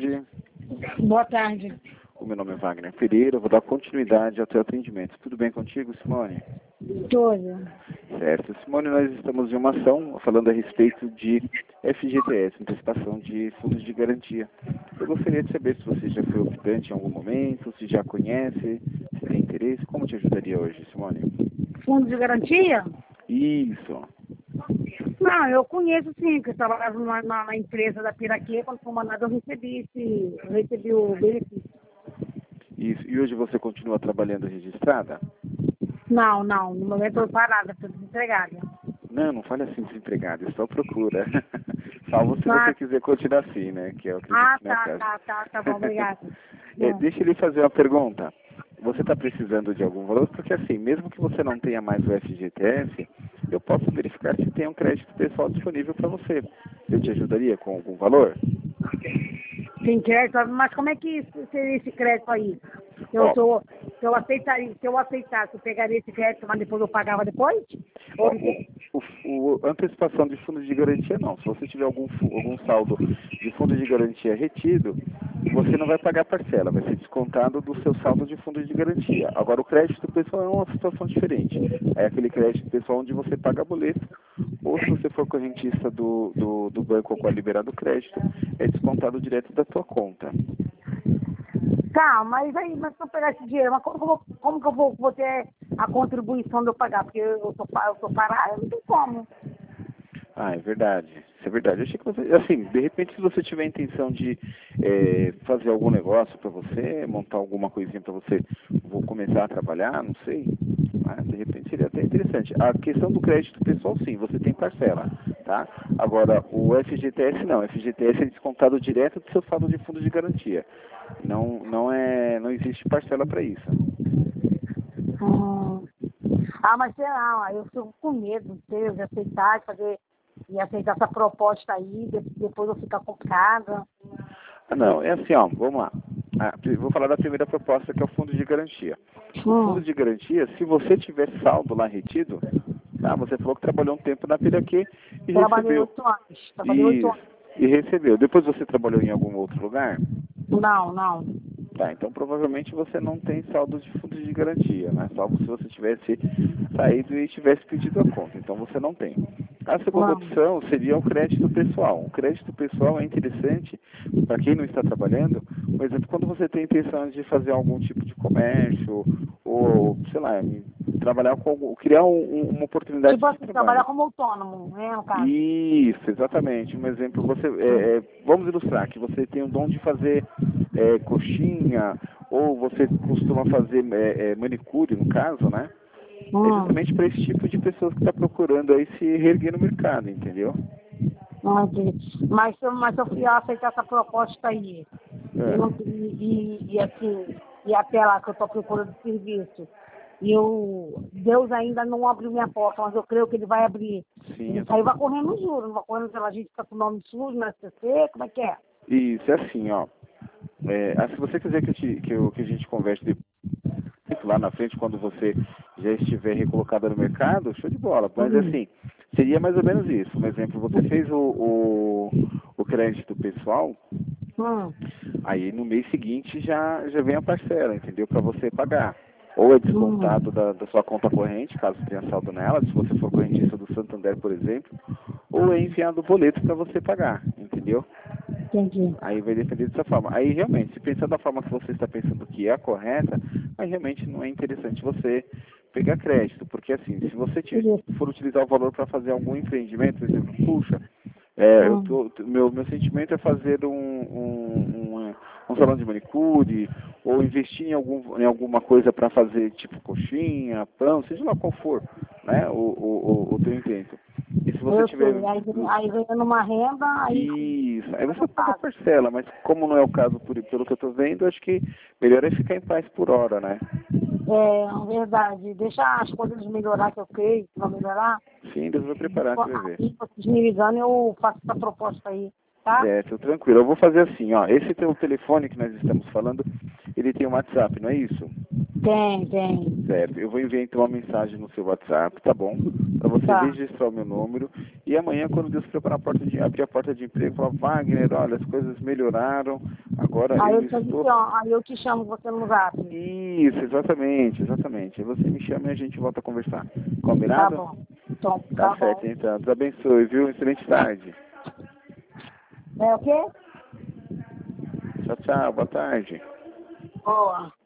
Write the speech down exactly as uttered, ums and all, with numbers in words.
tarde. Boa tarde. O meu nome é Wagner Pereira, eu vou dar continuidade ao teu atendimento. Tudo bem contigo, Simone? Tudo. Certo. Simone, nós estamos em uma ação falando a respeito de F G T S, antecipação de fundos de garantia. Eu gostaria de saber se você já foi optante em algum momento, se já conhece, se tem interesse. Como te ajudaria hoje, Simone? Fundo de garantia? Isso. Não, eu conheço sim, que eu trabalhava na, na, na empresa da Piraquê, quando foi mandado eu recebi esse, eu recebi o benefício. Isso. E hoje você continua trabalhando registrada? Não, não, no momento eu estou parada, estou desempregada. Não, não fale assim desempregado, é só procura. Salvo se Ah, você quiser continuar assim, né? Que eu acredito ah que não é o tá, caso. tá, tá, tá bom, obrigada. É, Não. deixa ele fazer uma pergunta. Você está precisando de algum valor? Porque assim, mesmo que você não tenha mais o F G T S, eu posso verificar se tem um crédito pessoal disponível para você. Eu te ajudaria com algum valor? Tem crédito, mas como é que seria esse crédito aí? Eu Ó, tô, se eu aceitaria, se eu aceitasse, eu pegaria esse crédito, mas depois eu pagava depois? ó, Ou, o, o, o- antecipação de fundos de garantia não. Se você tiver algum, fu- algum saldo de fundo de garantia retido, você não vai pagar parcela, vai ser descontado do seu saldo de fundo de garantia. Agora, o crédito pessoal é uma situação diferente. É aquele crédito pessoal onde você paga boleto, ou se você for correntista do, do, do banco ao qual é liberado o crédito, é descontado direto da tua conta. tá, mas aí, mas se eu pegar esse dinheiro, mas como que eu vou, como que eu vou, vou ter a contribuição de eu pagar? Porque eu tô, pa- eu tô parada, não tem como. Ah, é verdade. Isso é verdade. Eu achei que você, assim, de repente, se você tiver a intenção de eh, fazer algum negócio para você, montar alguma coisinha para você, vou começar a trabalhar, não sei. Ah, de repente seria até interessante. A questão do crédito pessoal, sim, você tem parcela, tá? Agora, o F G T S não. O F G T S é descontado direto do seu saldo de fundo de garantia. Não, não é, não existe parcela para isso. Hum. Ah, mas sei lá, eu fico com medo de ter, de aceitar, de fazer, e aceitar essa proposta aí, de- depois eu ficar complicada. Ah, não, é assim, ó, vamos lá. Ah, pri- vou falar da primeira proposta, que é o fundo de garantia. O fundo Hum. de garantia, se você tiver saldo lá retido, tá? Você falou que trabalhou um tempo na Piraquê e Trabalhei recebeu. oito anos, trabalhei oito Isso, anos. e recebeu. Depois você trabalhou em algum outro lugar? Não, não. Tá, então provavelmente você não tem saldo de fundo de garantia, né? Salvo se você tivesse saído e tivesse pedido a conta. Então você não tem. A segunda Não. opção seria o crédito pessoal. O crédito pessoal é interessante para quem não está trabalhando, por exemplo, quando você tem intenção de fazer algum tipo de comércio ou, sei lá, trabalhar com algum, criar um- um- uma oportunidade Tipo de assim, trabalhar trabalho. como autônomo, né, no caso. Isso, exatamente. Um exemplo, você, é, é, vamos ilustrar que você tem o dom de fazer é, coxinha, ou você costuma fazer é, é, manicure, no caso, né? É Hum. justamente para esse tipo de pessoas que está procurando aí se reerguer no mercado, entendeu? Não entendi. Mas, se eu- mas se eu fui aceitar essa proposta aí, e, não, É. e, e, e assim, e até lá que eu estou procurando serviço, e eu, Deus ainda não abriu minha porta, mas eu creio que ele vai abrir. Sim, Isso aí vai correndo no juro, não vai correndo pela gente ficar com o nome sujo na S P C, como é que é? isso, é assim, ó. É, ah, se você quiser que, eu te- que, eu- que a gente converse depois, lá na frente, quando você já estiver recolocada no mercado, show de bola. Mas Hum. assim, seria mais ou menos isso. Um exemplo, você fez o, o, o crédito pessoal, Hum. aí no mês seguinte já, já vem a parcela, entendeu? Para você pagar. Ou é descontado Hum. da, da sua conta corrente, caso tenha saldo nela, se você for correntista do Santander, por exemplo, ou é enviado o boleto para você pagar, entendeu? Entendi. Aí vai depender dessa forma. Aí realmente, se pensar da forma que você está pensando que é a correta, aí realmente não é interessante você pegar crédito, porque assim, se você te- Entendi. for utilizar o valor para fazer algum empreendimento, por exemplo, puxa, é, eu Hum. tô, meu, meu sentimento é fazer um, um, um, um salão de manicure, ou investir em, algum, em alguma coisa para fazer tipo coxinha, pão, seja lá qual for, né, o, o, o, o teu intento. E se você Eu tiver. sei. Aí, vem- aí ganhando uma renda, aí Isso, aí você eu paga pago. parcela, mas como não é o caso por, pelo que eu estou vendo, acho que melhor é ficar em paz por hora, né? É verdade. Deixa as coisas melhorar, que eu creio que vai melhorar. Sim, Deus vai preparar, você vai ver. Aí, vocês me ligando, eu faço essa proposta aí, tá? Certo, tranquilo. Eu vou fazer assim, ó. Esse teu telefone que nós estamos falando, ele tem um WhatsApp, não é isso? Tem, tem. Certo. Eu vou enviar então uma mensagem no seu WhatsApp, tá bom? Para você Tá. registrar o meu número. E amanhã, quando Deus preparar a porta de, abrir a porta de emprego, falar, Wagner, olha, as coisas melhoraram, Agora Aí eu eu, te estou... adiciono, aí eu te chamo você no zap. Isso, exatamente, exatamente. Aí você me chama e a gente volta a conversar. Tá Combinado? bom. Então, Tá tá certo, bom. então. Deus abençoe, viu? Excelente tarde. É o quê? Tchau, tchau. Boa tarde. Boa.